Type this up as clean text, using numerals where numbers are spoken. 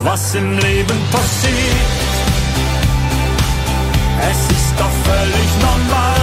was im Leben passiert. Es ist doch völlig normal.